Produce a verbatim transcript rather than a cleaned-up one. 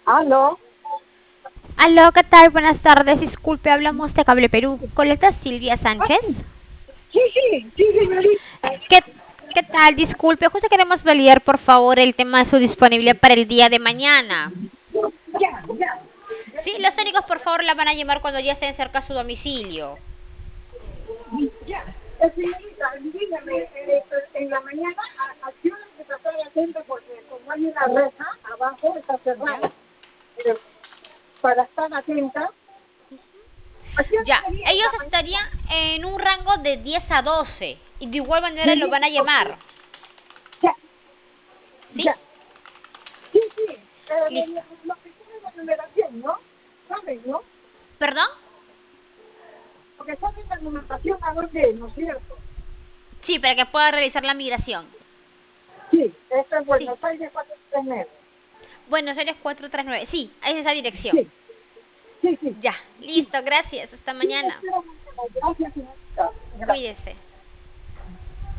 Aló, Aló, ¿qué tal? Buenas tardes. Disculpe, hablamos de Cable Perú. ¿Colecta Silvia Sánchez? sí, sí, sí, señorita. ¿Qué, qué tal? Disculpe, justo queremos validar, por favor, el tema de su disponibilidad para el día de mañana. Ya, ya, Sí, los técnicos, por favor, la van a llamar cuando ya estén cerca a su domicilio. ya. Eh, señorita, dígame, eh, en la mañana, ¿a, a qué hora se está atenta? Porque como hay una reja abajo, está ¿Ya? cerrada. Eh, para estar atenta, ¿a qué hora Ya, sería en ellos la mañana? estarían en un rango de diez a doce y de igual manera De lo diez van a a doce. llamar. Ya, ¿Sí? ya. Sí, sí. Eh, lo, Listo. lo que tiene la numeración, ¿no? ¿Saben, no? ¿Perdón? Porque saben la numeración a dónde es, ¿no es cierto? Sí, para que pueda realizar la migración. Sí, esto es Sí. Buenos Aires cuatrocientos treinta y nueve. Buenos Aires cuatrocientos treinta y nueve. Sí, ahí es esa dirección. Sí, sí, sí. Ya, Sí, listo, gracias. Hasta sí, mañana. espero mañana. Gracias, señorita. Gracias. Cuídese.